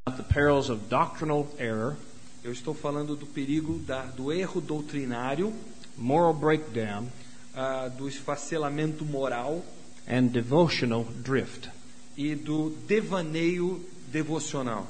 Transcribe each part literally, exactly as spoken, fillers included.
The perils of doctrinal error, Eu estou falando do perigo da, do erro doutrinário, moral breakdown, ah, do esfacelamento moral and devotional drift. e do devaneio devocional.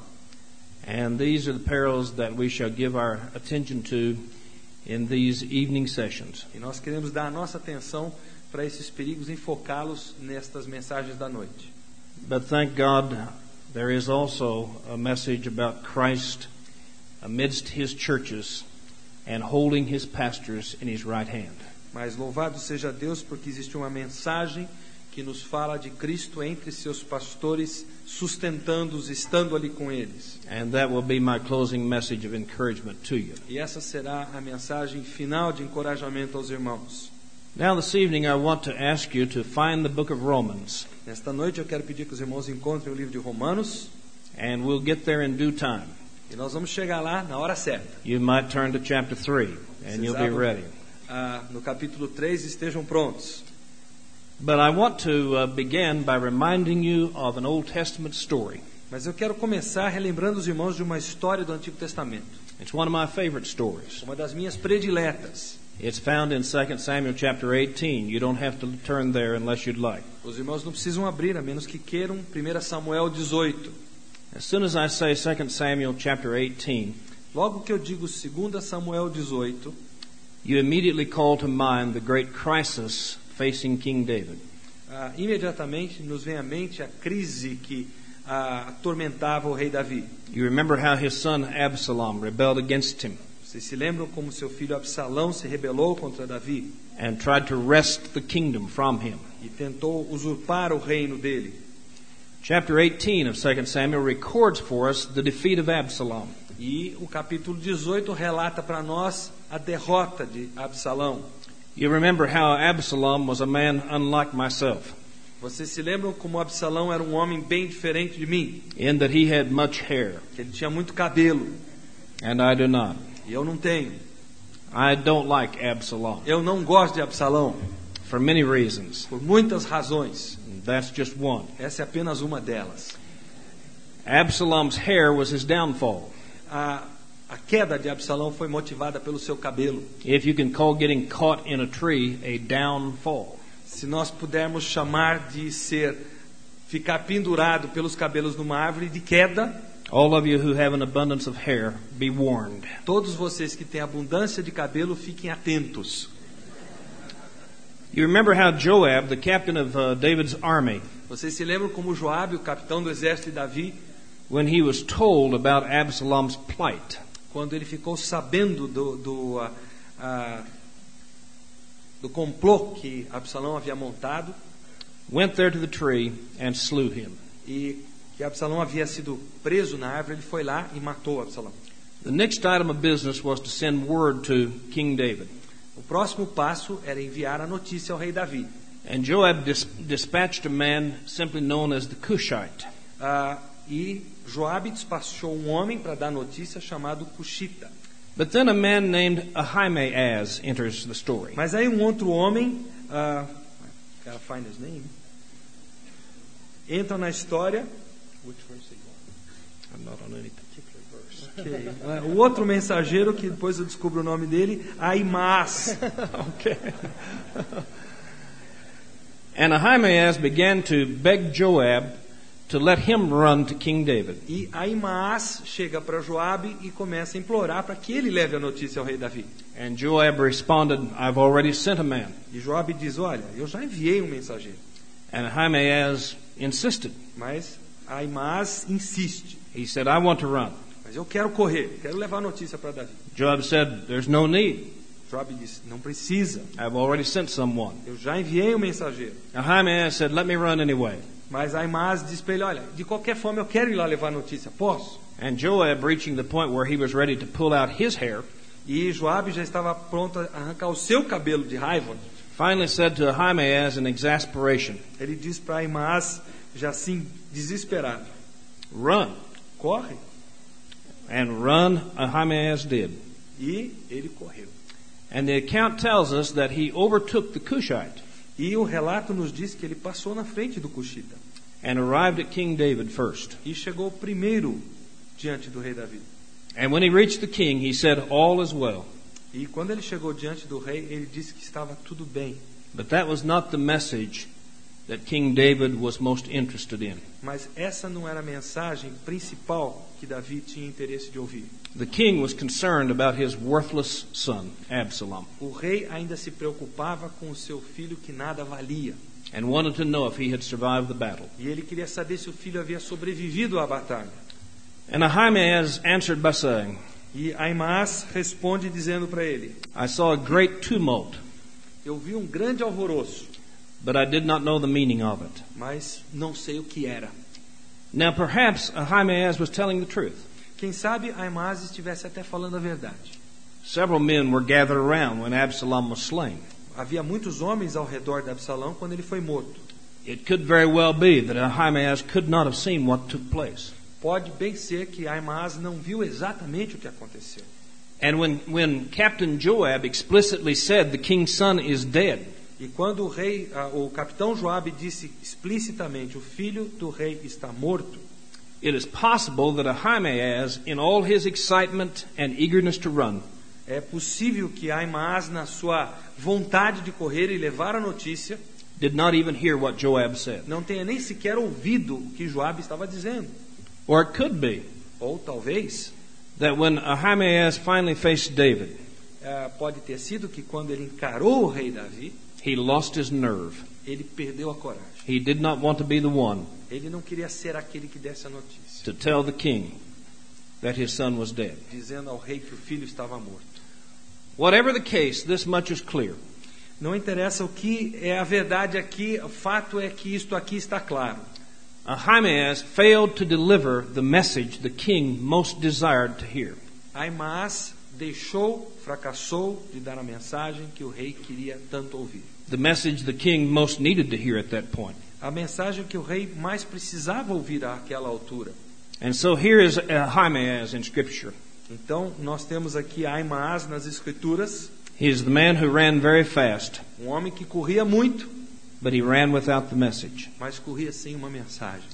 And these are the perils that we shall give our attention to in these evening sessions. E nós queremos dar a nossa atenção para esses perigos e focá-los nestas mensagens da noite. But thank God, there is also a message about Christ amidst His churches and holding His pastors in His right hand. Mas louvado seja Deus, porque existe uma mensagem que nos fala de Cristo entre seus pastores, sustentando-os, estando ali com eles. And that will be my closing message of encouragement to you. E essa será a mensagem final de encorajamento aos irmãos. Now this evening I want to ask you to find the book of Romans, Nesta noite eu quero pedir que os irmãos encontrem o livro de Romanos, and we'll get there in due time. e nós vamos chegar lá na hora certa. You might turn to chapter three, and Vocês you'll be abram, ready. ah, no capítulo três, estejam prontos. But I want to uh, begin by reminding you of an Old Testament story. Mas eu quero começar relembrando os irmãos de uma história do Antigo Testamento. It's one of my favorite stories. Uma das minhas prediletas. It's found in Second Samuel chapter eighteen. You don't have to turn there unless you'd like. Os irmãos não precisam abrir, a menos que queiram. Primeiro Samuel dezoito. As soon as I say Second Samuel chapter eighteen, Logo que eu digo Segundo Samuel dezoito, you immediately call to mind the great crisis facing King David. ah, imediatamente nos vem à mente a crise que ah, atormentava o rei Davi. You remember how his son Absalom rebelled against him Vocês se lembram como seu filho Absalão se rebelou contra Davi and tried to wrest the kingdom from him. e tentou usurpar o reino dele. Chapter eighteen of Second Samuel records for us the defeat of Absalom. E o capítulo dezoito relata para nós a derrota de Absalão. You remember how Absalom was a man unlike myself, Vocês se lembram como Absalão era um homem bem diferente de mim? in that he had much hair, Que ele tinha muito cabelo and I do not. e eu não tenho. I don't like Absalom Eu não gosto de Absalão for many reasons. por muitas razões. That's just one. Essa é apenas uma delas. Absalom's hair was his downfall. A, a queda de Absalão foi motivada pelo seu cabelo. If you can call getting caught in a tree a downfall. Se nós pudermos chamar de ser ficar pendurado pelos cabelos numa árvore de queda, All of you who have an abundance of hair, be warned. todos vocês que têm abundância de cabelo, fiquem atentos. You remember how Joab, the captain of uh, David's army, Vocês se lembram como Joabe, o capitão do exército de Davi, when he was told about Absalom's plight, quando ele ficou sabendo do, do, ah, ah, do complô que Absalão havia montado went there to the tree and slew him. e que Absalão havia sido preso na árvore, ele foi lá e matou Absalão. The next item of business was to send word to King David. O próximo passo era enviar a notícia ao rei Davi. And Joab dis- dispatched a man simply known as the Cushite. Ah, e Joabe despachou um homem para dar notícia chamado Cushita. But then a man named Ahimaaz enters the story. Mas aí um outro homem, ah, gotta find his name, entra na história. Which verse are you on? I'm not on any particular verse. Okay. Ah, o outro mensageiro, que depois eu descubro o nome dele, Ahimaaz. Okay. And Ahimaaz began to beg Joab to let him run to King David. E Ahimaaz chega para Joabe e começa a implorar para que ele leve a notícia ao rei Davi. And Joab responded, I've already sent a man. E Joabe diz, olha, eu já enviei um mensageiro. And Ahimaaz insisted. Mas Ahimaaz insiste. He said, I want to run. Mas eu quero correr, quero levar a notícia para Davi. Joab said, there's no need. Joabe disse, não precisa, I've already sent someone. eu já enviei um mensageiro. Ahimaaz said, let me run anyway. Mas Ahimaaz disse para ele, olha, de qualquer forma eu quero ir lá levar a notícia, posso? And Joab, reaching the point where he was ready to pull out his hair, E Joabe já estava pronto a arrancar o seu cabelo de raiva. finally said to Ahimaaz in exasperation, Ele disse para Ahimaaz, já assim, desesperado, run. corre. And run Ahimaaz did. E ele correu. And the account tells us that he overtook the Cushite E o relato nos diz que ele passou na frente do Cushita. and arrived at King David first. E chegou primeiro diante do rei Davi. And when he reached the king, he said, "All is well." E quando ele chegou diante do rei, ele disse que estava tudo bem. But that was not the message that King David was most interested in. Mas essa não era a mensagem principal que Davi tinha interesse de ouvir. The king was concerned about his worthless son, Absalom, O rei ainda se preocupava com o seu filho que nada valia. and wanted to know if he had survived the battle. E ele queria saber se o filho havia sobrevivido à batalha. And Ahimaaz answered by saying, E Ahimaaz responde dizendo para ele: "I saw a great tumult, Eu vi um grande alvoroço, but I did not know the meaning of it." mas não sei o que era. Now perhaps Ahimaaz was telling the truth. Quem sabe Ahimaaz estivesse até falando a verdade. Several men were gathered around when Absalom was slain. Havia muitos homens ao redor de Absalão quando ele foi morto. It could very well be that Ahimaaz could not have seen what took place. Pode bem ser que Ahimaaz não viu exatamente o que aconteceu. And when, when Captain Joab explicitly said the king's son is dead, E quando o rei, ah, o capitão Joabe disse explicitamente: o filho do rei está morto, it is possible that Ahimaaz, in all his excitement and eagerness to run, é possível que Ahimaaz, na sua vontade de correr e levar a notícia, did not even hear what Joab said. não tenha nem sequer ouvido o que Joabe estava dizendo. Or it could be Ou talvez, that when Ahimaaz finally faced David, ah, pode ter sido que quando ele encarou o rei Davi, he lost his nerve. ele perdeu a coragem. He did not want to be the one Ele não queria ser aquele que desse a notícia, to tell the king that his son was dead. dizendo ao rei que o filho estava morto. Whatever the case, this much is clear. Não interessa o que é a verdade aqui, o fato é que isto aqui está claro. Ahimaaz failed to deliver the message the king most desired to hear. Ahimaaz deixou, fracassou de dar a mensagem que o rei queria tanto ouvir. The message the king most needed to hear at that point. A mensagem que o rei mais precisava ouvir àquela altura. And so here is Ahimaaz in Scripture. Então, nós temos aqui Ahimaaz nas Escrituras, He is the man who ran very fast, um homem que corria muito, but he ran without the message. mas corria sem uma mensagem.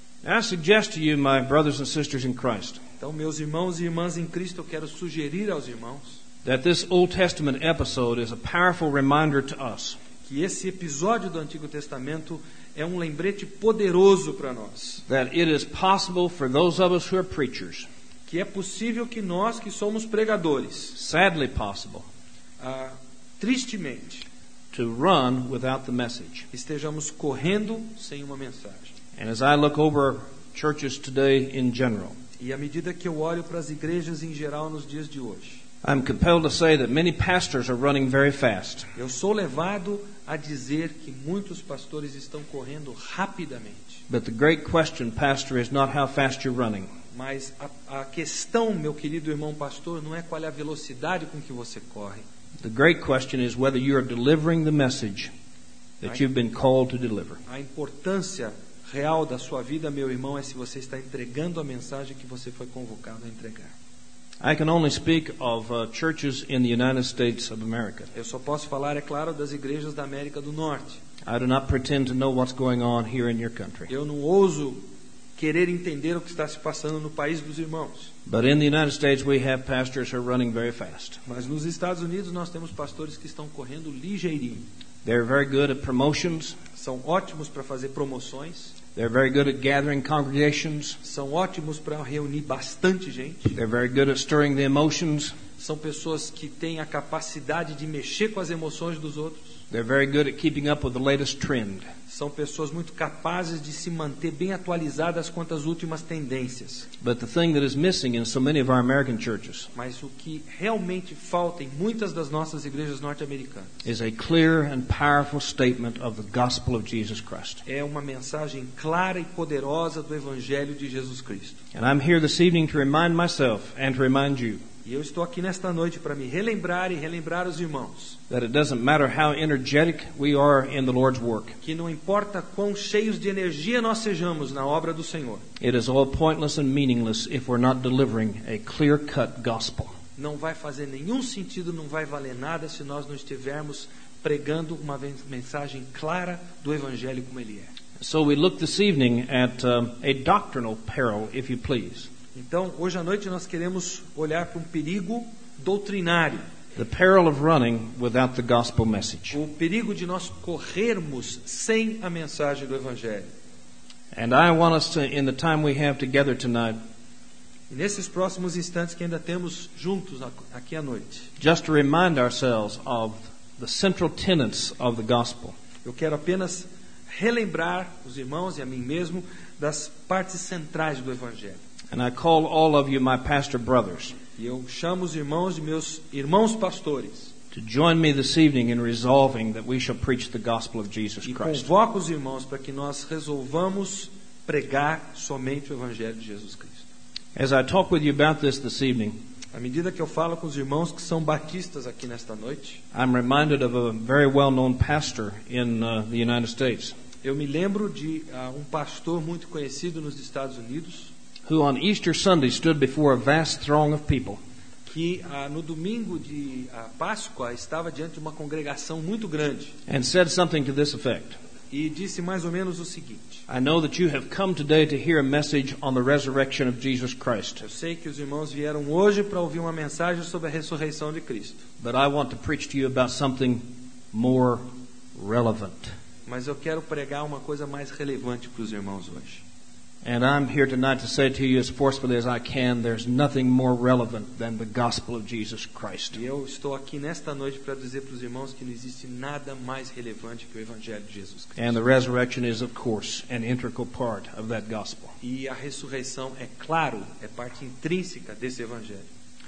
I suggest to you, my brothers and sisters in Christ, Então, meus irmãos e irmãs em Cristo, eu quero sugerir aos irmãos that this Old Testament episode is a powerful reminder to us que esse episódio do Antigo Testamento é um lembrete poderoso para nós. that it is possible for those of us who are preachers, Que é possível que nós que somos pregadores, sadly possible, ah, tristemente, to run without the message. estejamos correndo sem uma mensagem. And as I look over churches today in general, E à medida que eu olho para as igrejas em geral nos dias de hoje, I'm compelled to say that many pastors are running very fast. eu sou levado a dizer que muitos pastores estão correndo rapidamente. But the great question, Pastor, is not how fast you're running. Mas a, a questão, meu querido irmão pastor, não é qual é a velocidade com que você corre. The great question is whether you are delivering the message that you've been called to deliver. A importância real da sua vida, meu irmão, é se você está entregando a mensagem que você foi convocado a entregar. I can only speak of uh, churches in the United States of America. Eu só posso falar, é claro, das igrejas da América do Norte. I do not pretend to know what's going on here in your country. Eu não ouso querer entender o que está se passando no país dos irmãos. But in the United States we have pastors who are running very fast. Mas nos Estados Unidos nós temos pastores que estão correndo ligeirinho. They're very good at promotions. São ótimos para fazer promoções. They're very good at gathering congregations. São ótimos para reunir bastante gente. They're very good at stirring the emotions. São pessoas que têm a capacidade de mexer com as emoções dos outros. They're very good at keeping up with the latest trend. São pessoas muito capazes de se manter bem atualizadas quanto às últimas tendências. But the thing that is missing in so many of our American churches Mas o que realmente falta em muitas das nossas igrejas norte-americanas is a clear and powerful statement of the gospel of Jesus Christ. é uma mensagem clara e poderosa do Evangelho de Jesus Cristo. And I'm here this evening to remind myself and to remind you E eu estou aqui nesta noite para me relembrar e relembrar os irmãos that it doesn't matter how energetic we are in the Lord's work. que não importa quão cheios de energia nós sejamos na obra do Senhor, It is all pointless and meaningless if we're not delivering a clear-cut gospel. não vai fazer nenhum sentido, não vai valer nada se nós não estivermos pregando uma mensagem clara do Evangelho como ele é. So we look this evening at um, a doctrinal peril, if you please. Então, hoje à noite nós queremos olhar para um perigo doutrinário. The peril of running without the gospel message. O perigo de nós corrermos sem a mensagem do Evangelho. And I want us to, in the time we have together tonight, E nesses próximos instantes que ainda temos juntos aqui à noite, just to remind ourselves of the central tenets of the gospel. eu quero apenas relembrar os irmãos e a mim mesmo das partes centrais do Evangelho. And I call all of you my pastor brothers E eu chamo os irmãos de meus irmãos pastores. to join me this evening in resolving that we shall preach the gospel of Jesus E Christ. convoco os irmãos para que nós resolvamos pregar somente o Evangelho de Jesus Cristo. As I talk with you about this this evening, À medida que eu falo com os irmãos que são batistas aqui nesta noite, I'm reminded of a very well-known pastor in uh, the United States eu me lembro de uh, um pastor muito conhecido nos Estados Unidos, who on Easter Sunday stood before a vast throng of people que uh, no domingo de uh, Páscoa estava diante de uma congregação muito grande and said something to this effect. e disse mais ou menos o seguinte: I know that you have come today to hear a message on the resurrection of Jesus Christ, eu sei que os irmãos vieram hoje para ouvir uma mensagem sobre a ressurreição de Cristo, but I want to preach to you about something more relevant. mas eu quero pregar uma coisa mais relevante para os irmãos hoje. And I'm here tonight to say to you as forcefully as I can, there's nothing more relevant than the gospel of Jesus Christ. E eu estou aqui nesta noite para dizer para os irmãos que não existe nada mais relevante que o Evangelho de Jesus Cristo. And the resurrection is, of course, an integral part of that gospel. E a ressurreição, é claro, é parte intrínseca desse Evangelho.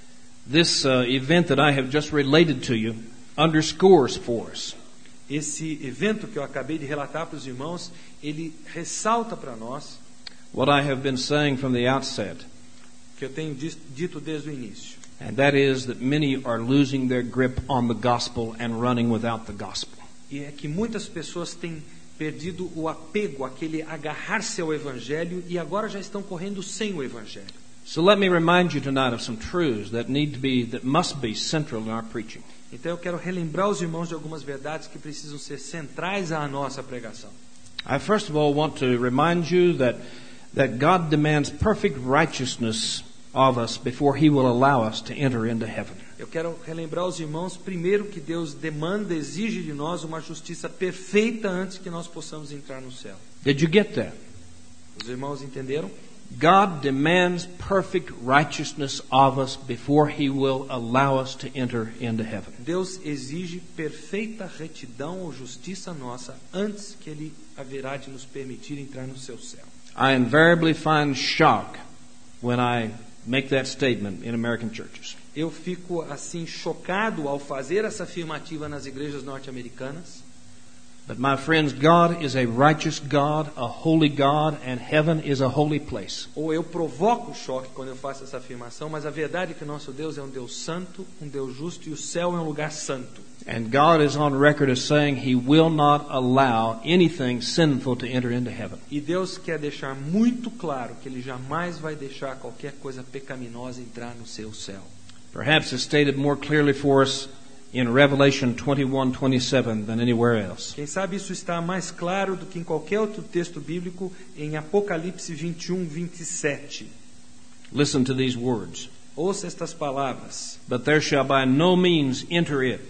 This uh, event that I have just related to you underscores for us Esse evento que eu acabei de relatar para os irmãos, ele ressalta para nós what I have been saying from the outset, que eu tenho dito desde o início. and that is that many are losing their grip on the gospel and running without the gospel. E é que muitas pessoas têm perdido o apego, aquele agarrar-se ao Evangelho, e agora já estão correndo sem o Evangelho. So let me remind you tonight of some truths that need to be, that must be central in our preaching. Então eu quero relembrar os irmãos de algumas verdades que precisam ser centrais à nossa pregação. I first of all want to remind you that that God demands perfect righteousness of us before He will allow us to enter into heaven. Eu quero relembrar os irmãos, primeiro, que Deus demanda, exige de nós uma justiça perfeita antes que nós possamos entrar no céu. Did you get that? Os irmãos entenderam? God demands perfect righteousness of us before He will allow us to enter into heaven. Deus exige perfeita retidão ou justiça nossa antes que Ele haverá de nos permitir entrar no seu céu. I invariably find shock when I make that statement in American churches. Eu fico assim chocado ao fazer essa afirmativa nas igrejas norte-americanas. But my friends, God is a righteous God, a holy God, and heaven is a holy place. Ou eu provoco choque quando eu faço essa afirmação, mas a verdade é que nosso Deus é um Deus santo, um Deus justo, e o céu é um lugar santo. And God is on record as saying He will not allow anything sinful to enter into heaven. E Deus quer deixar muito claro que Ele jamais vai deixar qualquer coisa pecaminosa entrar no seu céu. Perhaps it's stated more clearly for us in Revelation twenty-one twenty-seven than anywhere else. Quem sabe isso está mais claro do que em qualquer outro texto bíblico em Apocalipse vinte e um, vinte e sete. Listen to these words. Ouça estas palavras. But there shall by no means enter it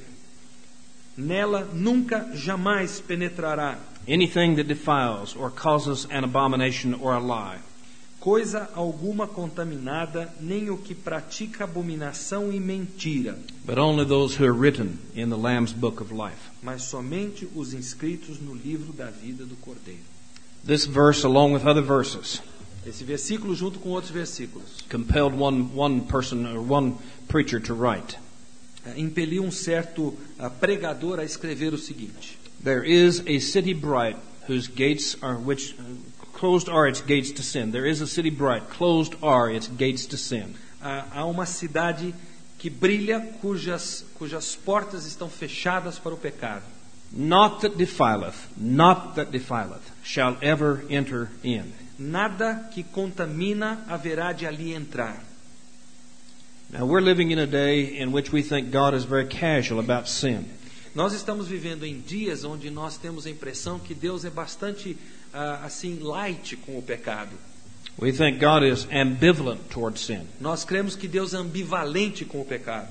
Nela nunca jamais penetrará anything that defiles or causes an abomination or a lie, coisa alguma contaminada, nem o que pratica abominação e mentira, but only those who are written in the Lamb's book of life. mas somente os inscritos no livro da vida do Cordeiro. This verse, along with other verses, Esse versículo junto com outros versículos compelled one, one person or one preacher to write, impeliu um certo uh, pregador a escrever o seguinte: there is a city bright whose gates are which uh, closed are its gates to sin. There is a city bright, closed are its gates to sin. Há, há uma cidade que brilha, cujas, cujas portas estão fechadas para o pecado. Not that defileth, not that defileth, shall ever enter in. Nada que contamina haverá de ali entrar. Now we're living in a day in which we think God is very casual about sin. Nós estamos vivendo em dias onde nós temos a impressão que Deus é bastante uh, assim light com o pecado. We think God is ambivalent toward sin. Nós cremos que Deus é ambivalente com o pecado.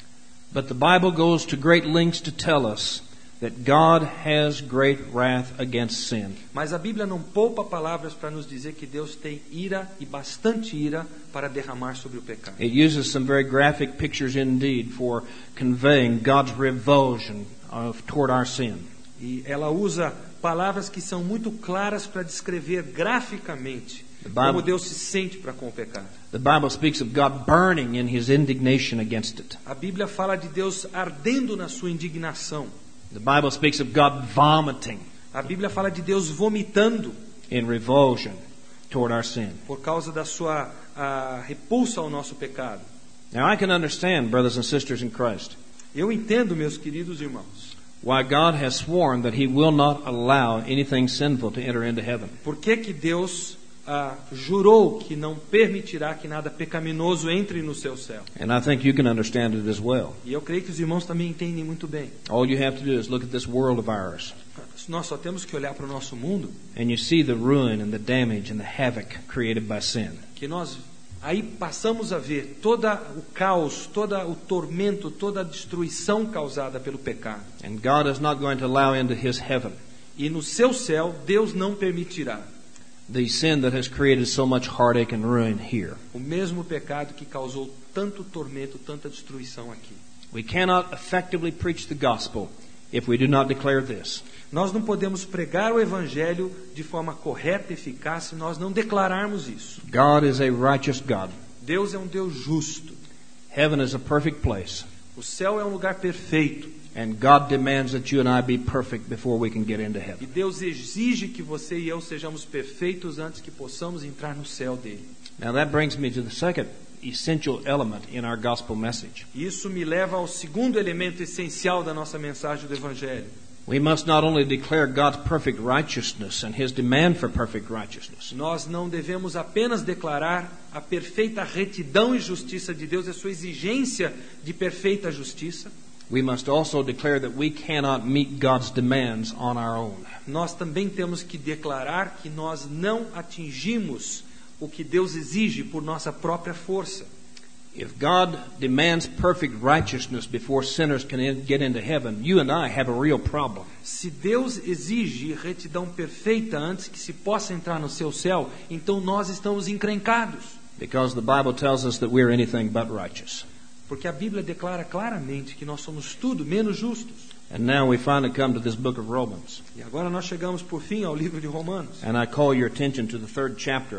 But the Bible goes to great lengths to tell us that God has great wrath against sin. Mas a Bíblia não poupa palavras para nos dizer que Deus tem ira e bastante ira para derramar sobre o pecado. It uses some very graphic pictures indeed for conveying God's revulsion of, toward our sin. E ela usa palavras que são muito claras para descrever graficamente como Deus se sente para com o pecado. The Bible speaks of God burning in his indignation against it. A Bíblia fala de Deus ardendo na sua indignação. The Bible speaks of God vomiting A Bíblia fala de Deus vomitando in revulsion toward our sin. por causa da sua a, repulsa ao nosso pecado. Now I can understand, brothers and sisters in Christ, Eu entendo, meus queridos irmãos, why God has sworn that he will not allow anything sinful to enter into heaven. por que que Deus ah, jurou que não permitirá que nada pecaminoso entre no seu céu. And I think you can understand it as well. E eu creio que os irmãos também entendem muito bem. All you have to do is look at this world of ours, Nós só temos que olhar para o nosso mundo, and you see the ruin and the damage and the havoc created by sin. que nós aí passamos a ver todo o caos, todo o tormento, toda a destruição causada pelo pecado. And God is not going to allow into his heaven E no seu céu, Deus não permitirá the sin that has created so much heartache and ruin here. o mesmo pecado que causou tanto tormento, tanta destruição aqui. We cannot effectively preach the gospel if we do not declare this. Nós não podemos pregar o Evangelho de forma correta e eficaz se nós não declararmos isso. God is a righteous God. Deus é um Deus justo. Heaven is a perfect place. O céu é um lugar perfeito. And God demands that you and I be perfect before we can get into E heaven. Deus exige que você e eu sejamos perfeitos antes que possamos entrar no céu dele. Now that brings me to the second essential element in our gospel message. Isso me leva ao segundo elemento essencial da nossa mensagem do Evangelho. We must not only declare God's perfect righteousness and his demand for perfect righteousness, Nós não devemos apenas declarar a perfeita retidão e justiça de Deus, a sua exigência de perfeita justiça. we must also declare that we cannot meet God's demands on our own. Nós também temos que declarar que nós não atingimos o que Deus exige por nossa própria força. If God demands perfect righteousness before sinners can in- get into heaven, you and I have a real problem. Se Deus exige retidão perfeita antes que se possa entrar no seu céu, então nós estamos encrencados. Because the Bible tells us that we're anything but righteous. Porque a Bíblia declara claramente que nós somos tudo menos justos. And now we finally come to this book of Romans. E agora nós chegamos por fim ao livro de Romanos. And I call your attention to the third chapter,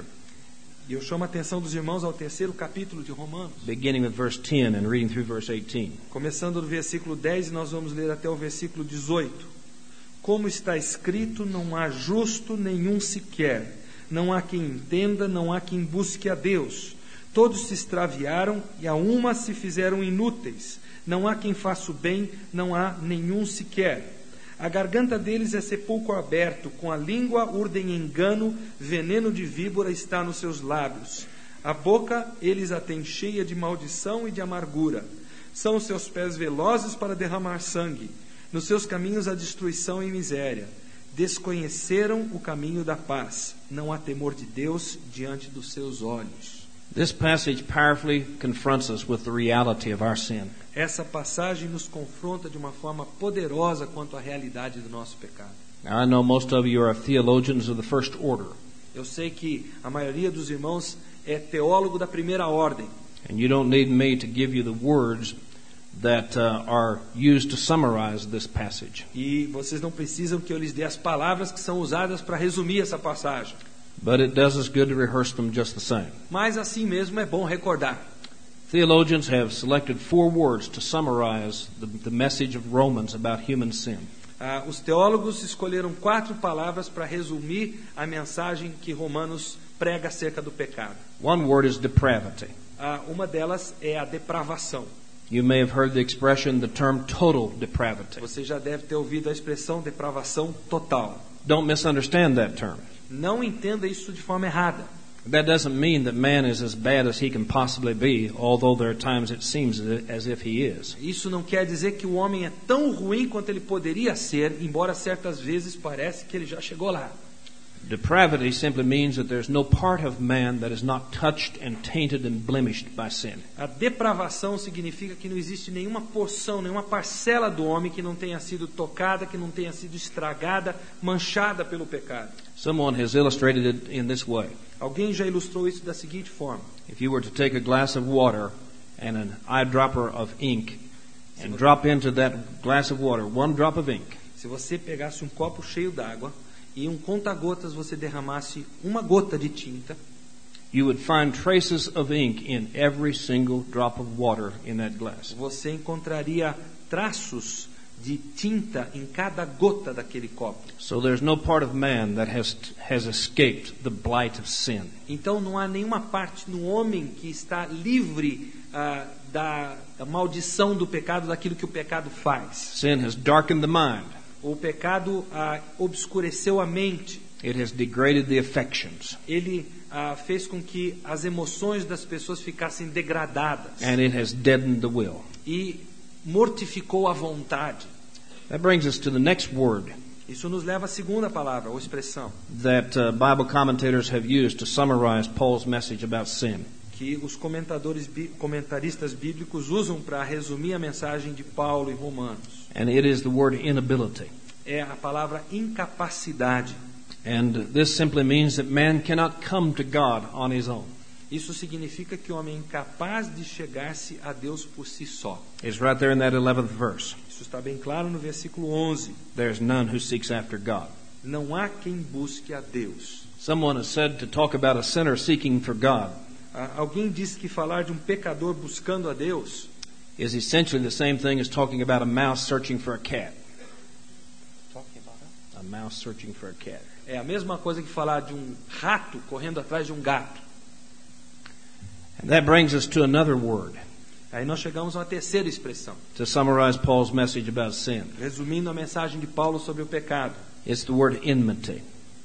E eu chamo a atenção dos irmãos ao terceiro capítulo de Romanos. beginning with verse ten and reading through verse eighteen. Começando no versículo dez, e nós vamos ler até o versículo dezoito. Como está escrito, não há justo nenhum sequer. Não há quem entenda, não há quem busque a Deus. Todos se extraviaram e a uma se fizeram inúteis. Não há quem faça o bem, não há nenhum sequer. A garganta deles é sepulcro aberto, com a língua urdem engano, veneno de víbora está nos seus lábios. A boca eles a têm cheia de maldição e de amargura. São os seus pés velozes para derramar sangue. Nos seus caminhos há destruição e miséria. Desconheceram o caminho da paz. Não há temor de Deus diante dos seus olhos. This passage powerfully confronts us with the reality of our sin. Essa passagem nos confronta de uma forma poderosa quanto à realidade do nosso pecado. Now, I know most of you are theologians of the first order, Eu sei que a maioria dos irmãos é teólogo da primeira ordem. and you don't need me to give you the words that uh, are used to summarize this passage. E vocês não precisam que eu lhes dê as palavras que são usadas para resumir essa passagem. But it does us good to rehearse them just the same. Mas assim mesmo é bom recordar. Theologians have selected four words to summarize the, the message of Romans about human sin. Ah, os teólogos escolheram quatro palavras para resumir a mensagem que Romanos prega acerca do pecado. One word is depravity. Ah, uma delas é a depravação. You may have heard the expression, the term total depravity. Você já deve ter ouvido a expressão depravação total. Don't misunderstand that term. Não entenda isso de forma errada. That doesn't mean that man is as bad as he can possibly be, although there are times it seems as if he is. Isso não quer dizer que o homem é tão ruim quanto ele poderia ser, embora certas vezes parece que ele já chegou lá. Depravity simply means that there's no part of man that is not touched and tainted and blemished by sin. A depravação significa que não existe nenhuma porção, nenhuma parcela do homem que não tenha sido tocada, que não tenha sido estragada, manchada pelo pecado. Someone has illustrated it in this way. Alguém já ilustrou isso da seguinte forma. If you were to take a glass of water and an eyedropper of ink and drop into that glass of water one drop of ink, Se você pegasse um copo cheio d'água e um conta-gotas você derramasse uma gota de tinta, you would find traces of ink in every single drop of water in that glass. você encontraria traços de tinta em cada gota daquele copo. So there's no part of man that has has escaped the blight of sin. Então não há nenhuma parte no homem que está livre ah, da, da maldição do pecado, daquilo que o pecado faz. Sin has darkened the mind. O pecado ah, obscureceu a mente. It has degraded the affections. Ele ah, fez com que as emoções das pessoas ficassem degradadas. And it has deadened the will. E mortificou a vontade. That brings us to the next word Isso nos leva à segunda palavra, ou expressão, that uh, Bible commentators have used to summarize Paul's message about sin. que os comentadores, comentaristas bíblicos usam para resumir a mensagem de Paulo em Romanos. And it is the word inability. É a palavra incapacidade. And this simply means that man cannot come to God on his own. Isso significa que o homem é incapaz de chegar-se a Deus por si só. It's right there in that eleventh verse. Isso está bem claro no versículo onze. There's none who seeks after God. Não há quem busque a Deus. Someone has said to talk about a sinner seeking for God Ah, alguém disse que falar de um pecador buscando a Deus is essentially the same thing as talking about a mouse searching for a cat. A mouse searching for a cat. é a mesma coisa que falar de um rato correndo atrás de um gato. And that brings us to another word Aí nós chegamos a uma terceira expressão, to summarize Paul's message about sin. resumindo a mensagem de Paulo sobre o pecado. It's the word enmity,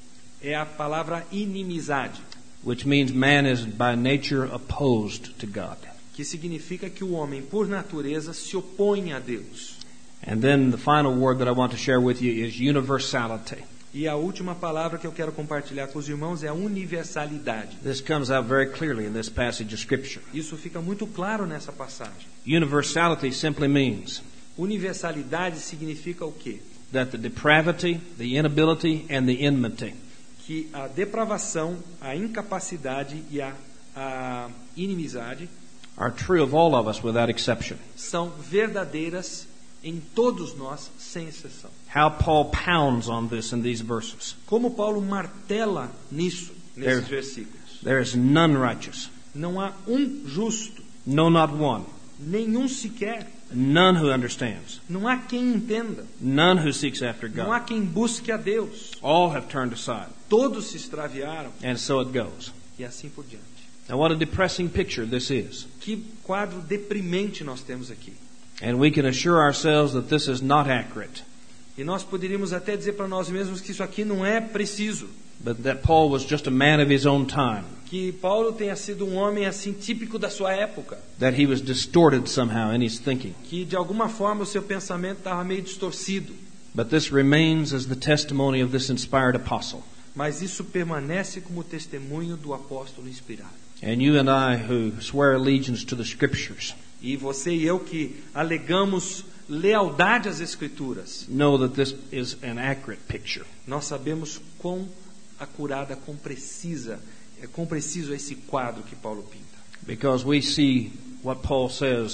É a palavra inimizade, which means man is by nature opposed to God. que significa que o homem, por natureza, se opõe a Deus. And then the final word that I want to share with you is universality. E a última palavra que eu quero compartilhar com os irmãos é a universalidade. This comes out very clearly in this passage of Scripture. Isso fica muito claro nessa passagem. Universality simply means Universalidade significa o quê? that the depravity, the inability, and the enmity Que a depravação, a incapacidade e a, a inimizade are true of all of us without exception. são verdadeiras em todos nós, sem exceção. How Paul pounds on this in these verses. Como Paulo martela nisso, nesses There- versículos. There is none righteous, Não há um justo, no, not one, nenhum sequer. none who understands, Não há quem entenda. none who seeks after Não há God. quem busque a Deus. All have turned aside, Todos se extraviaram and so it goes. e assim por diante. Now, what a depressing picture this is. Que quadro deprimente nós temos aqui. And we can assure ourselves that this is not accurate, E nós poderíamos até dizer para nós mesmos que isso aqui não é preciso. but that Paul was just a man of his own time, Que Paulo tenha sido um homem assim típico da sua época. that he was distorted somehow in his thinking. Que de alguma forma o seu pensamento estava meio distorcido. But this remains as the testimony of this inspired apostle. Mas isso permanece como testemunho do apóstolo inspirado. And you and I who swear allegiance to the Scriptures E você e eu que alegamos lealdade às Escrituras, know that this is an accurate picture. nós sabemos quão acurada, quão precisa, é, quão preciso é esse quadro que Paulo pinta. Because we see what Paul says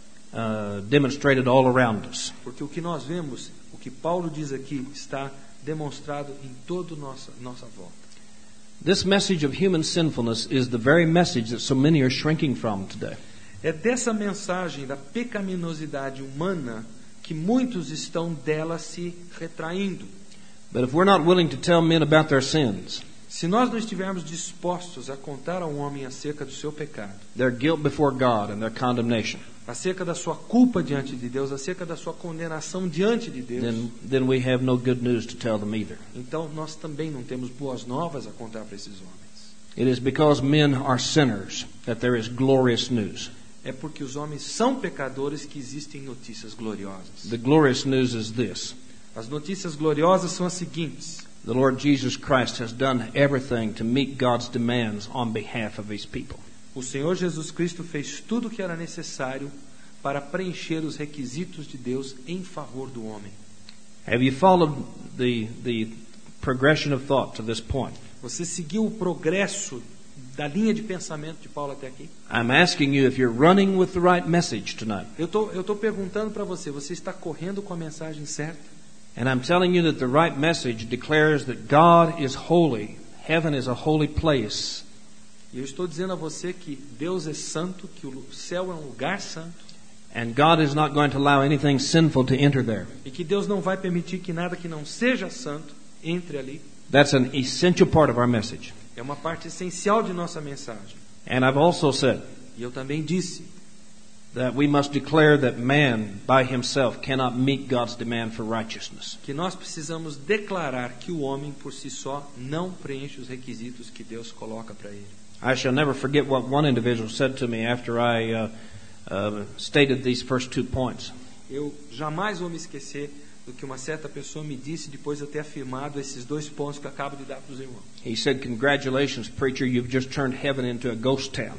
uh, demonstrated all around us. Porque o que nós vemos, o que Paulo diz aqui, está demonstrado em toda nossa nossa volta. This message of human sinfulness is the very message that so many are shrinking from today. É dessa mensagem da pecaminosidade humana que muitos estão dela se retraindo. But if we're not willing to tell men about their sins, Se nós não estivermos dispostos a contar ao homem acerca do seu pecado, their guilt before God and their condemnation, acerca da sua culpa diante de Deus, acerca da sua condenação diante de Deus, then, then we have no good news to tell them either. então nós também não temos boas novas a contar para esses homens. It is because men are sinners that there is glorious news. É porque os homens são pecadores que existem notícias gloriosas. The glorious news is this: As notícias gloriosas são as seguintes: the Lord Jesus Christ has done everything to meet God's demands on behalf of His people. O Senhor Jesus Cristo fez tudo o que era necessário para preencher os requisitos de Deus em favor do homem. Have you followed the the progression of thought to this point? Você seguiu o progresso da linha de pensamento de Paulo até aqui? I'm asking you if you're running with the right message tonight. Eu tô, eu tô perguntando para você, você está correndo com a mensagem certa? And I'm telling you that the right message declares that God is holy. Heaven is a holy place. E eu estou dizendo a você que Deus é santo, que o céu é um lugar santo. And God is not going to allow anything sinful to enter there. E que Deus não vai permitir que nada que não seja santo entre ali. That's an essential part of our message. É uma parte essencial de nossa mensagem. And I've also said E eu também disse that we must declare that man by himself cannot meet God's demand for righteousness. que nós precisamos declarar que o homem por si só não preenche os requisitos que Deus coloca para ele. I shall never forget what one individual said to me after I uh, uh, stated these first two points. Eu jamais vou me esquecer do que uma certa pessoa me disse depois de eu ter afirmado esses dois pontos que eu acabo de dar para os irmãos. He said, "Congratulations, preacher, you've just turned heaven into a ghost town."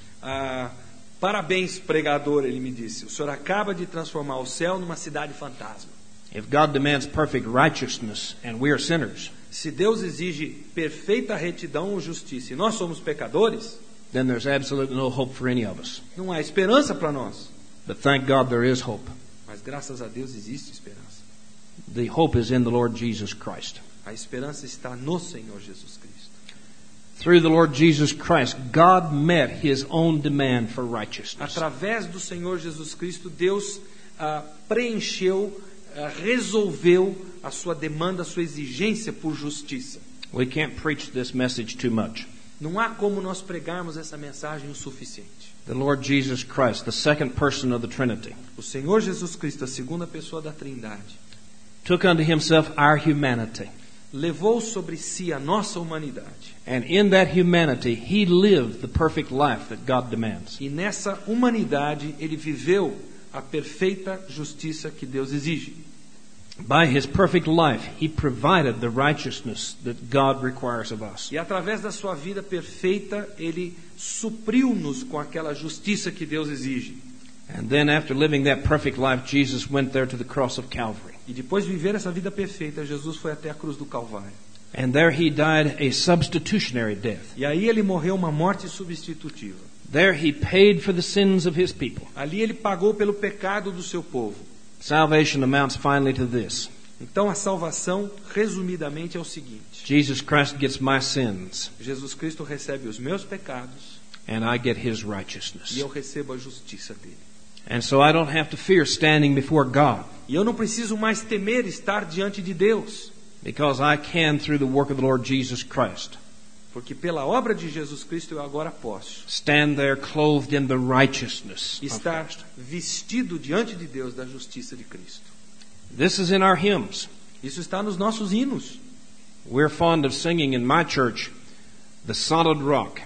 Ah, parabéns, pregador, ele me disse. O senhor acaba de transformar o céu numa cidade fantasma. If God demands perfect righteousness and we are sinners, Se Deus exige perfeita retidão ou justiça e nós somos pecadores, then there's absolutely no hope for any of us. não há esperança para nós. But thank God there is hope. Mas graças a Deus existe esperança. The hope is in the Lord Jesus Christ. A esperança está no Senhor Jesus Cristo. Through the Lord Jesus Christ, God met His own demand for righteousness. Através do Senhor Jesus Cristo, Deus ah, preencheu, ah, resolveu a sua demanda, a sua exigência por justiça. We can't preach this message too much. Não há como nós pregarmos essa mensagem o suficiente. The Lord Jesus Christ, the second person of the Trinity, O Senhor Jesus Cristo, a segunda pessoa da Trindade, took unto Himself our humanity. levou sobre si a nossa humanidade. And in that humanity, He lived the perfect life that God demands. E nessa humanidade, Ele viveu a perfeita justiça que Deus exige. By His perfect life, He provided the righteousness that God requires of us. E através da sua vida perfeita, Ele supriu-nos com aquela justiça que Deus exige. And then after living that perfect life, Jesus went there to the cross of Calvary. E depois de viver essa vida perfeita, Jesus foi até a cruz do Calvário. And there He died a substitutionary death. E aí Ele morreu uma morte substitutiva. There He paid for the sins of His people. Ali Ele pagou pelo pecado do seu povo. Salvation amounts finally to this. Então a salvação, resumidamente, é o seguinte: Jesus Christ gets my sins, Jesus Cristo recebe os meus pecados and I get His e righteousness. eu recebo a justiça dele. And so I don't have to fear standing before God, E eu não preciso mais temer estar diante de Deus, because I can, through the work of the Lord Jesus Christ, porque pela obra de Jesus Cristo eu agora posso stand there clothed in the righteousness of estar Christ. vestido diante de Deus da justiça de Cristo. This is in our hymns. Isso está nos nossos hinos. We're fond of singing in my church, "The solid rock.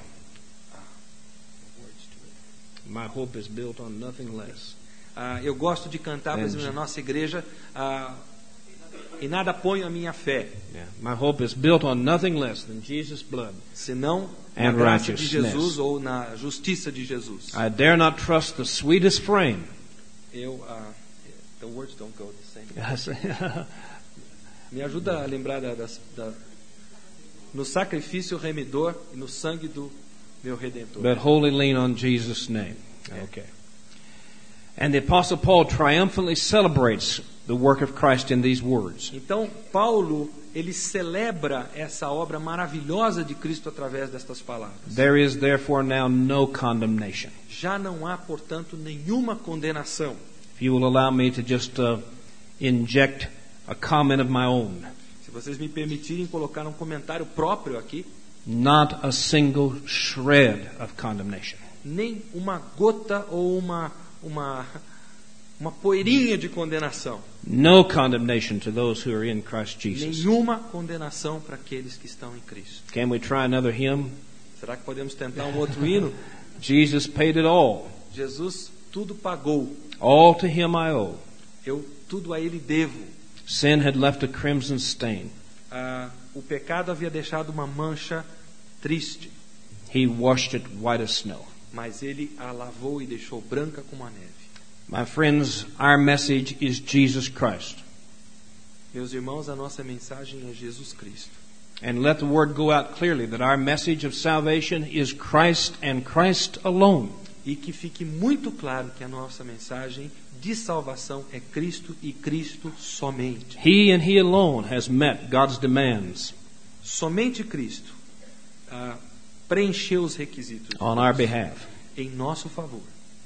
My hope is built on nothing less." Ah, eu gosto de cantar, por exemplo, na nossa igreja, ah, e nada ponho a minha fé, Yeah. My hope is built on nothing less than Jesus' blood. senão na And graça de righteousness. Jesus ou na justiça de Jesus. I dare not trust the sweetest frame. Eu, ah, the words don't go the same. Yes. Me ajuda a lembrar da, das- da, no sacrifício remidor e no sangue do meu Redentor. But wholly lean on Jesus' name. Okay. And the Apostle Paul triumphantly celebrates the work of Christ in these words. Então, Paulo, ele celebra essa obra maravilhosa de Cristo através destas palavras. There is therefore now no condemnation. Já não há, portanto, nenhuma condenação. If you will allow me to just uh, inject a comment of my own. Se vocês me permitirem colocar um comentário próprio aqui, Not a single shred of condemnation. nem uma gota ou uma, uma, uma poeirinha de condenação. No condemnation to those who are in Christ Jesus. Nenhuma condenação para aqueles que estão em Cristo. Can we try another hymn? Será que podemos tentar um outro hino? Jesus paid it all. Jesus tudo pagou. All to Him I owe. Eu tudo a Ele devo. Sin had left a crimson stain. Ah, o pecado havia deixado uma mancha triste, He washed it white as snow. mas Ele a lavou e deixou branca como a neve. My friends, our message is Jesus Christ. Meus irmãos, a nossa mensagem é Jesus Cristo. And let the word go out clearly that our message of salvation is Christ and Christ alone. E que fique muito claro que a nossa mensagem de salvação é Cristo e Cristo somente. He and He alone has met God's demands Somente Cristo ah, preencheu os requisitos de on our Deus behalf. em nosso favor.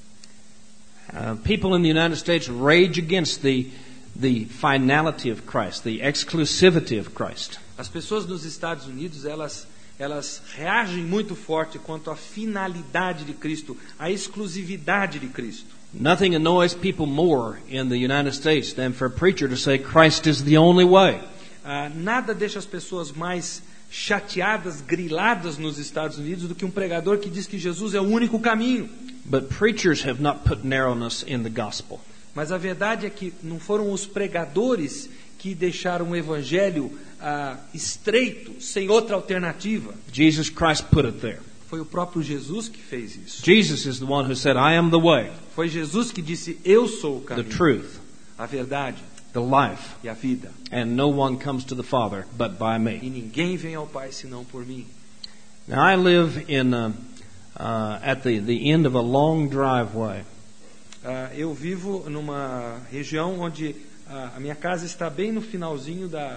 Uh, people in the United States rage against the, the finality of Christ, the exclusivity of Christ. As pessoas nos Estados Unidos, elas, elas reagem muito forte quanto à finalidade de Cristo, à exclusividade de Cristo. Nothing annoys people more in the United States than for a preacher to say Christ is the only way. Ah, nada deixa as pessoas mais chateadas, griladas nos Estados Unidos do que um pregador que diz que Jesus é o único caminho. But preachers have not put narrowness in the gospel. Mas a verdade é que não foram os pregadores que deixaram o evangelho ah, estreito, sem outra alternativa. Jesus Christ put it there. Foi o próprio Jesus que fez isso. Jesus is the one who said, I am the way, Foi Jesus que disse, eu sou o the caminho, truth, a verdade the life, e a vida. and no one comes to the Father but by E me. ninguém vem ao Pai senão por mim. Now I live in uh, uh, at the, the end of a long driveway. Ah, eu vivo numa região onde ah, a minha casa está bem no finalzinho da,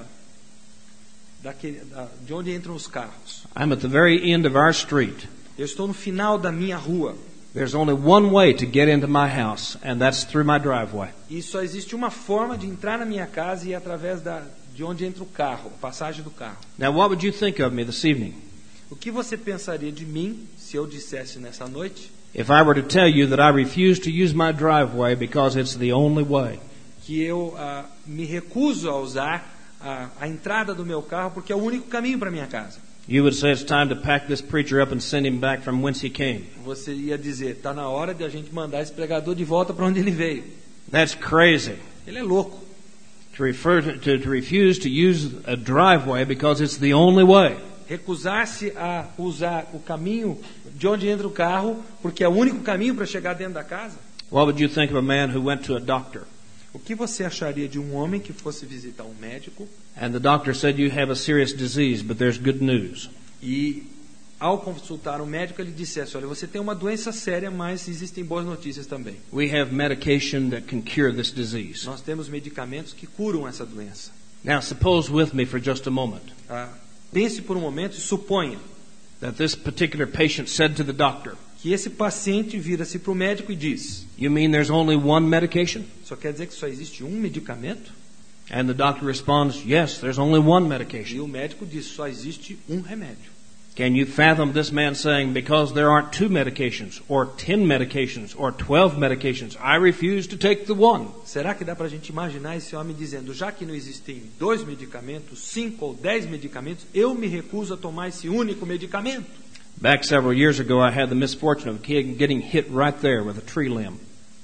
daquele, da, de onde entram os carros. I'm at the very end of our street. Eu estou no final da minha rua. There's only one way to get into my house, and that's through my driveway. E só existe uma forma de entrar na minha casa e ir através da, de onde entra o carro, a passagem do carro. Now, what would you think of me this evening O que você pensaria de mim se eu dissesse nessa noite if I were to tell you that I refuse to use my driveway because it's the only way? que eu ah, me recuso a usar a, a entrada do meu carro porque é o único caminho para minha casa? You would say it's time to pack this preacher up and send him back from whence he came. Você ia dizer, está na hora de a gente mandar esse pregador de volta para onde ele veio. That's crazy. Ele é louco. To refer to, to, to refuse to use a driveway because it's the only way. Recusar-se a usar o caminho de onde entra o carro porque é o único caminho para chegar dentro da casa? What would you think of a man who went to a doctor O que você acharia de um homem que fosse visitar um médico and the doctor said you have a serious disease, but there's good news? e, ao consultar o médico, ele dissesse, olha, você tem uma doença séria, mas existem boas notícias também. We have medication that can cure this disease. Nós temos medicamentos que curam essa doença. Now, suppose with me for just a moment Ah, pense por um momento e suponha that this particular patient said to the doctor, que esse paciente vira-se para o médico e diz, you mean there's only one medication? só quer dizer que só existe um medicamento? And the doctor responds, yes, there's only one E medication. o médico diz, só existe um remédio. Can you fathom this man saying, because there aren't two medications, or ten medications, or twelve medications, I refuse to take the one? Será que dá para a gente imaginar esse homem dizendo, já que não existem dois medicamentos, cinco ou dez medicamentos, eu me recuso a tomar esse único medicamento? Back several years ago, I had the misfortune of getting hit right there with a tree limb.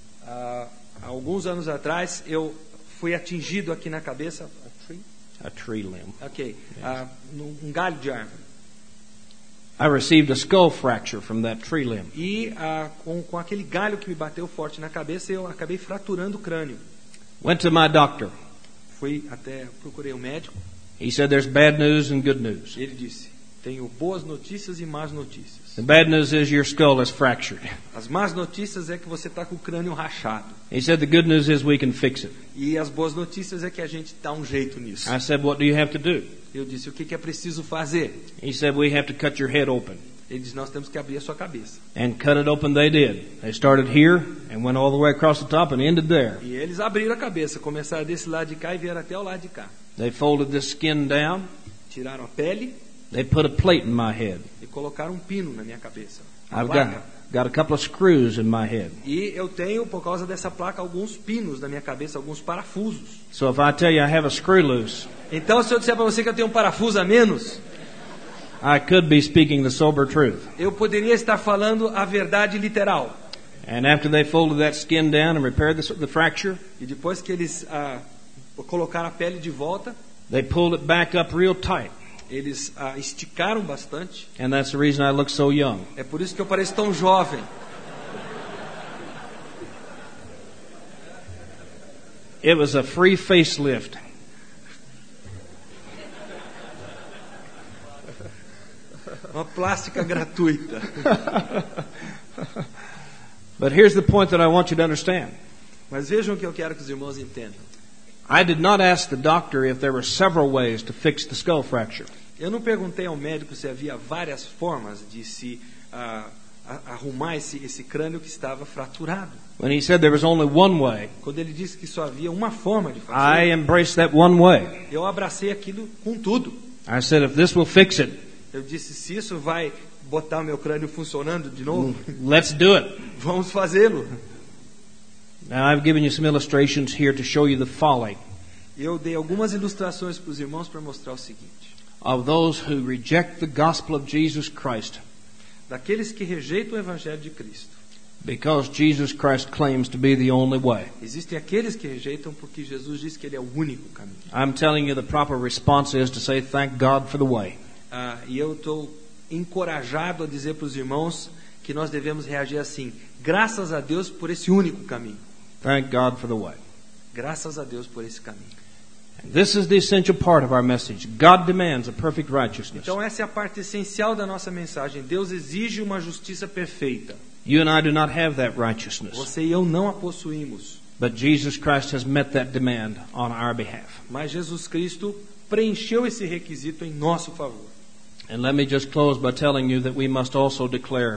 Ah, há alguns anos atrás, eu fui atingido aqui na cabeça, a tree? A tree limb. Ok, ah, num um galho de árvore. I received a skull fracture from that tree limb. E ah, com, com aquele galho que me bateu forte na cabeça, eu acabei fraturando o crânio. Went to my doctor. Fui até, procurei um médico, He said there's bad news and good news. e ele disse, tenho boas notícias e más notícias. The bad news is your skull is fractured. As más notícias é que você está com o crânio rachado. He said the good news is we can fix it. E as boas notícias é que a gente dá um jeito nisso. I said, what do you have to do? Eu disse, o que, que é preciso fazer? He said, we have to cut your head open. Ele disse, nós temos que abrir a sua cabeça. And cut it open they did. They started here and went all the way across the top and ended there. E eles abriram a cabeça, começaram desse lado de cá e vieram até o lado de cá. They folded this skin down. Tiraram a pele They put a plate in my head. e colocaram um pino na minha cabeça. Uma I've placa. got, got a couple of screws in my head. E eu tenho, por causa dessa placa, alguns pinos na minha cabeça, alguns parafusos. So if I tell you I have a screw loose, Então, se eu disser para você que eu tenho um parafuso a menos, I could be speaking the sober truth. eu poderia estar falando a verdade literal. And after they folded that skin down and repaired the, the fracture, E depois que eles ah, colocaram a pele de volta, they pulled it back up real tight. Eles ah, esticaram bastante. And that's the reason I look so young. É por isso que eu pareço tão jovem. It was a free facelift. Uma plástica gratuita. But here's the point that I want you to understand. Mas vejam o que eu quero que os irmãos entendam. I did not ask the doctor if there were several ways to fix the skull fracture. Eu não perguntei ao médico se havia várias formas de se ah, arrumar esse, esse crânio que estava fraturado. When he said there was only one way, Quando ele disse que só havia uma forma de I fazer, embraced that one way. eu abracei aquilo com tudo. I said, if this will fix it, Eu disse, se isso vai botar o meu crânio funcionando de novo, let's do it. vamos fazê-lo. Now I've given you some illustrations here to show you the folly Eu dei algumas ilustrações para os irmãos para mostrar o seguinte. of those who reject the gospel of Jesus Christ Daqueles que rejeitam o Evangelho de Cristo. because Jesus Christ claims to be the only way. Existem aqueles que rejeitam porque Jesus diz que Ele é o único caminho. I'm telling you the proper response is to say thank God for the way. Ah, e eu estou encorajado a dizer para os irmãos que nós devemos reagir assim. Graças a Deus por esse único caminho. Thank God for the way. Graças a Deus por esse caminho. This is the essential part of our message. God demands a perfect righteousness. Então essa é a parte essencial da nossa mensagem. Deus exige uma justiça perfeita. You and I do not have that righteousness, Você e eu não a possuímos. but Jesus Christ has met that demand on our behalf. Mas Jesus Cristo preencheu esse requisito em nosso favor. And let me just close by telling you that we must also declare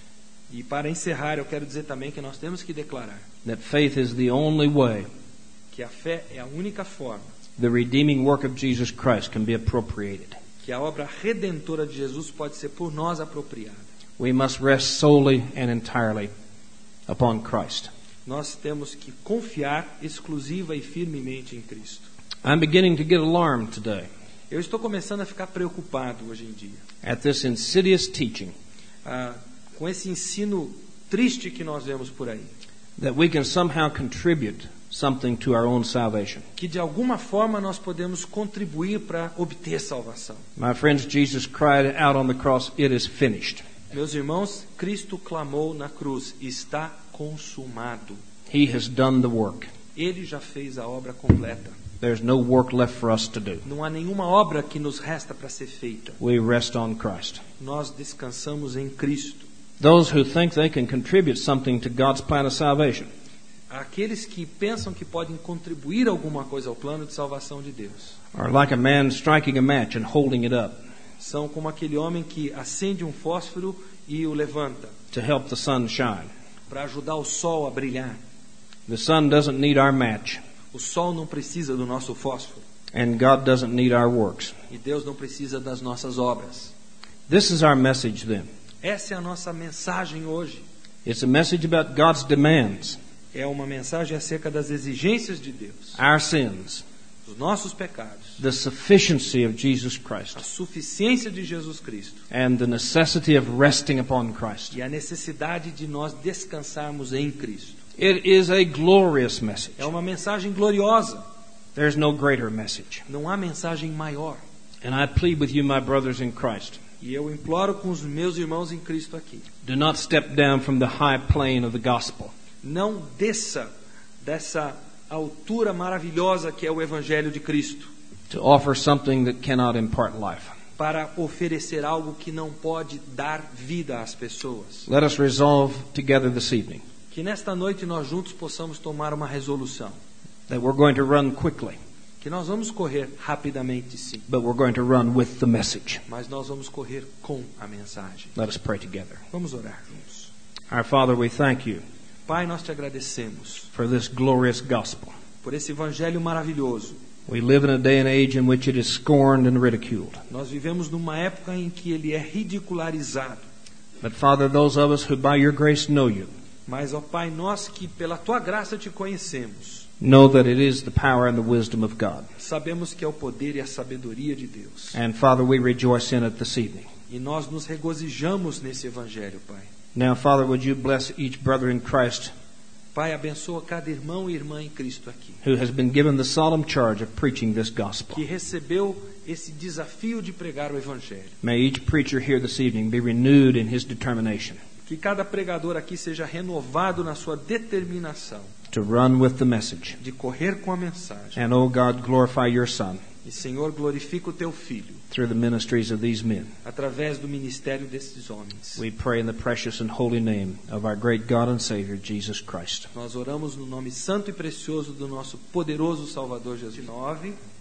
E para encerrar, eu quero dizer também que nós temos que declarar that faith is the only way que a fé é a única forma the redeeming work of Jesus Christ can be appropriated. que a obra redentora de Jesus pode ser por nós apropriada. We must rest solely and entirely upon Christ. Nós temos que confiar exclusiva e firmemente em Cristo. I'm beginning to get alarmed today Eu estou começando a ficar preocupado hoje em dia at this insidious teaching ah, com esse ensino triste que nós vemos por aí, that we can somehow contribute something to our own salvation. que de alguma forma nós podemos contribuir para obter salvação. My friends, Jesus cried out on the cross, "It is finished." Meus irmãos, Cristo clamou na cruz, está consumado. He has done the work. Ele já fez a obra completa. There's no work left for us to do. Não há nenhuma obra que nos resta para ser feita. We rest on Christ. Nós descansamos em Cristo. Those who think they can contribute something to God's plan of salvation Aqueles que pensam que podem contribuir alguma coisa ao plano de salvação de Deus are like a man striking a match and holding it up são como aquele homem que acende um fósforo e o levanta to help the sun shine. para ajudar o sol a brilhar. The sun doesn't need our match, O sol não precisa do nosso fósforo and God doesn't need our works. e Deus não precisa das nossas obras. This is our message then. Essa é a nossa mensagem hoje. It's a message about God's demands, É uma mensagem acerca das exigências de Deus, our sins, dos nossos pecados, the sufficiency of Jesus a Christ, suficiência de Jesus Cristo and the necessity of resting upon Christ. e a necessidade de nós descansarmos em Cristo. It is a glorious message. É uma mensagem gloriosa. There's no greater message. Não há mensagem maior. And I plead with you, my brothers in Christ, E eu imploro com os meus irmãos em Cristo aqui. do not step down from the high plane of the gospel. Não desça dessa altura maravilhosa que é o Evangelho de Cristo To offer something that cannot impart life. para oferecer algo que não pode dar vida às pessoas. Let us resolve together this evening Que nesta noite nós juntos possamos tomar uma resolução. that we're going to run quickly, Que nós vamos correr rapidamente, sim. but we're going to run with the message. Mas nós vamos correr com a mensagem. Let us pray together. Vamos orar juntos. Our Father, we thank you Pai, nós te agradecemos for this glorious gospel. por esse Evangelho maravilhoso. We live in a day and age in which it is scorned and ridiculed. Nós vivemos numa época em que ele é ridicularizado. But Father, those of us who by your grace know you, Mas, ó Pai, nós que pela tua graça te conhecemos, know that it is the power and the wisdom of God. sabemos que é o poder e a sabedoria de Deus. And Father, we rejoice in it this evening. E nós nos regozijamos nesse Evangelho, Pai. Now, Father, would you bless each brother in Christ Pai, abençoa cada irmão e irmã em Cristo aqui, who has been given the solemn charge of preaching this gospel. que recebeu esse desafio de pregar o Evangelho. May each preacher here this evening be renewed in his determination Que cada pregador aqui seja renovado na sua determinação to run with the message. de correr com a mensagem. And, O God, glorify your Son E, Senhor, glorifica o Teu Filho through the ministries of these men. através do ministério desses homens. We pray in the precious and holy name of our great God and Savior, Jesus Christ. Nós oramos no nome santo e precioso do nosso poderoso Salvador Jesus. nove